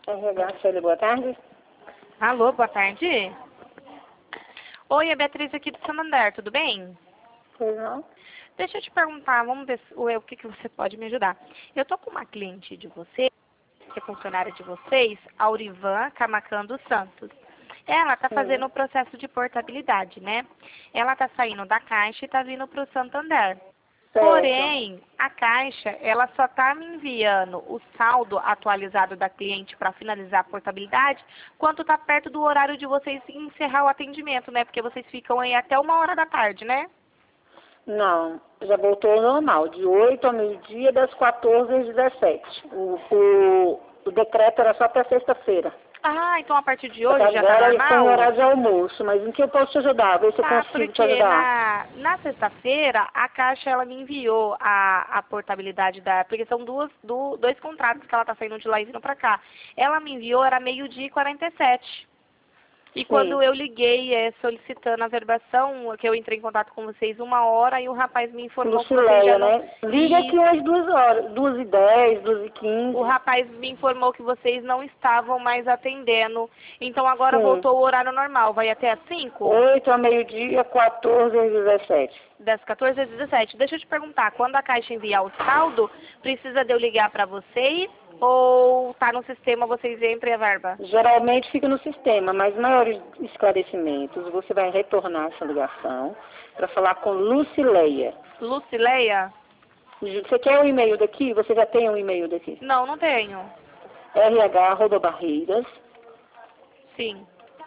RH, Célia, boa tarde. Alô, boa tarde. Oi, é Beatriz aqui do Santander, tudo bem? Pois não? Deixa eu te perguntar, vamos ver o que você pode me ajudar. Eu tô com uma cliente de vocês, que é funcionária de vocês, Aurivan Camacan dos Santos. Ela tá fazendo o processo de portabilidade, né? Ela tá saindo da Caixa e tá vindo pro Santander. Certo. Porém, a Caixa, ela só está me enviando o saldo atualizado da cliente para finalizar a portabilidade quando está perto do horário de vocês encerrar o atendimento, né? Porque vocês ficam aí até 1h da tarde, né? Não, já voltou ao normal, de 8 ao meio-dia, das 14 às 17. O decreto era só para sexta-feira. Ah, então a partir de hoje já está Agora eles têm normal? horário de almoço, mas em que eu posso te ajudar? Ver se eu Tá, consigo te porque ajudar. na sexta-feira a Caixa ela me enviou a portabilidade porque são dois contratos que ela está saindo de lá e vindo para cá. Ela me enviou, era 12h47. E Sim. quando eu liguei solicitando a verbação, que eu entrei em contato com vocês 1h, e o rapaz me informou que vocês já Lucileia, não... né? Liga E aqui às 2 horas, 2h10, 2h15. o rapaz me informou que vocês não estavam mais atendendo. Então agora Sim. voltou o horário normal. Vai até às 5? 8 ao meio-dia, 14 às 17. Das 14 às 17. Deixa eu te perguntar, quando a Caixa enviar o saldo, precisa de eu ligar para vocês? Ou tá no sistema, vocês entram e a verba? Geralmente fica no sistema, mas maiores esclarecimentos, você vai retornar essa ligação para falar com Lucileia. Lucileia? Você quer o e-mail daqui? Você já tem um e-mail daqui? Não, não tenho. rh@barreiras.ba.gov.br. Sim.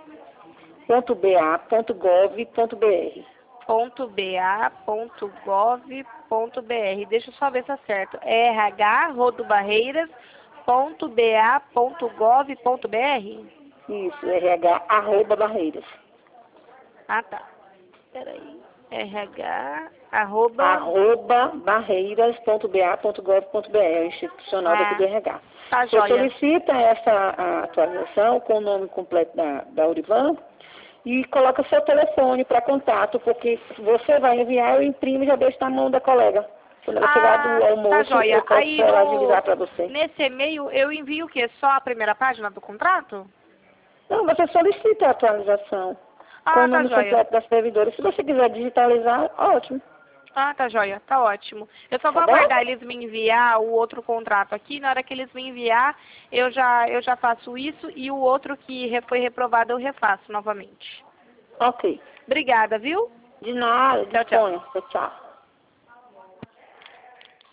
.ba.gov.br. Deixa eu só ver se é certo. rh.barreiras.ba.gov.br. Isso, rh@barreiras. Ah, tá. Peraí. @barreiras.ba.gov.br, é o institucional daqui do RH. Tá Você joia. solicita essa atualização com o nome completo da Aurivan e coloca seu telefone para contato, porque você vai enviar, eu imprimo e já deixo na mão da colega. Quando ela chegar do Tá almoço, joia. eu posso Aí ela agilizar para você. nesse e-mail eu envio o quê? Só a primeira página do contrato? Não, você solicita a atualização com o Ah, tá nome joia. completo da servidora. Se você quiser digitalizar, ótimo. Ah, tá joia, tá ótimo. Eu só vou Tá bom? aguardar eles me enviar o outro contrato aqui. Na hora que eles me enviar, eu já faço isso e o outro que foi reprovado eu refaço novamente. Ok. Obrigada, viu? De nada, Tchau, tchau. disponha. Tchau, tchau.